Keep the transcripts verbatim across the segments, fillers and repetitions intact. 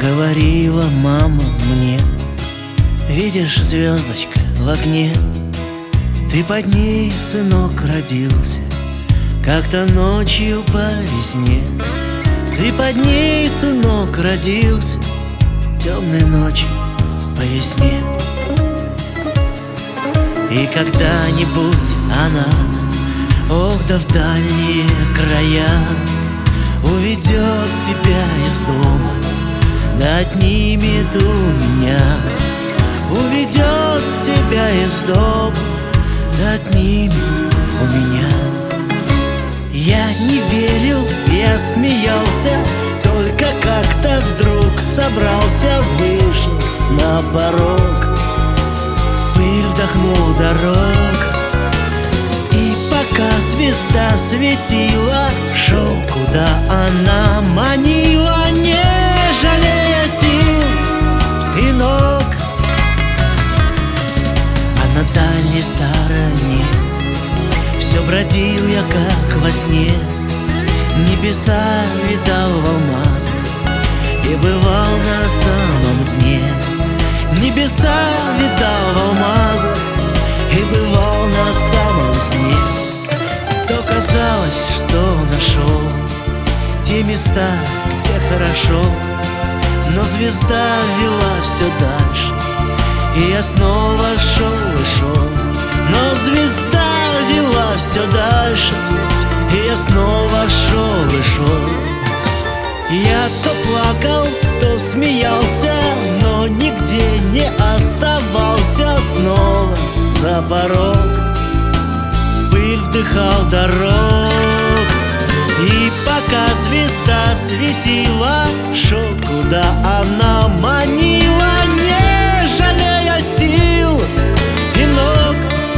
Говорила мама мне: видишь, звездочка в окне, ты под ней, сынок, родился как-то ночью по весне. Ты под ней, сынок, родился темной ночью по весне. И когда-нибудь она, ох, да в дальние края, уведет тебя из дома, да отнимет у меня. Уведет тебя из дома, да отнимет у меня. Я не верил, я смеялся, только как-то вдруг собрался, вышел на порог, пыль вдохнул дорог. И пока звезда светила, шел, куда она манила, не жалея сил и ног. А на дальней стороне все бродил я, как во сне, небеса видал в алмазах и бывал на самом дне. Небеса видал в алмазах и бывал на самом дне. То казалось, что нашел те места, где хорошо, но звезда вела все дальше, и я снова шел и шел. Но звезда вела все дальше, и я снова шел и шел. Я то плакал, то смеялся, но нигде не оставался. Снова за порог пыль вдыхал дорог. И пока звезда светила, шел, куда она манила, не жалея сил и ног.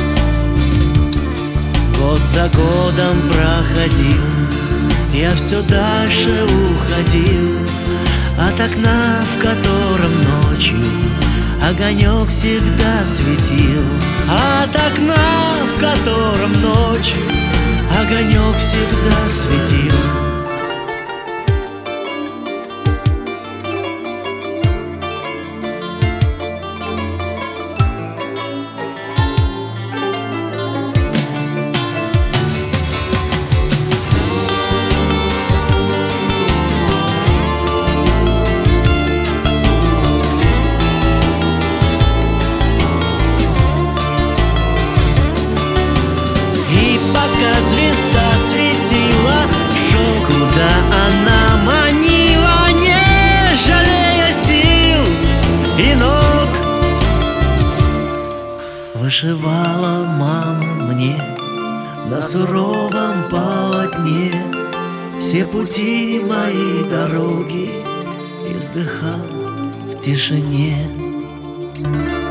Год за годом проходил, я все дальше уходил от окна, в котором ночью огонек всегда светил. От окна, в котором ночью огонек всегда светил. Пока звезда светила, шел, куда она манила, не жалея сил и ног. Вышивала мама мне на суровом полотне все пути мои дороги, и вздыхал в тишине.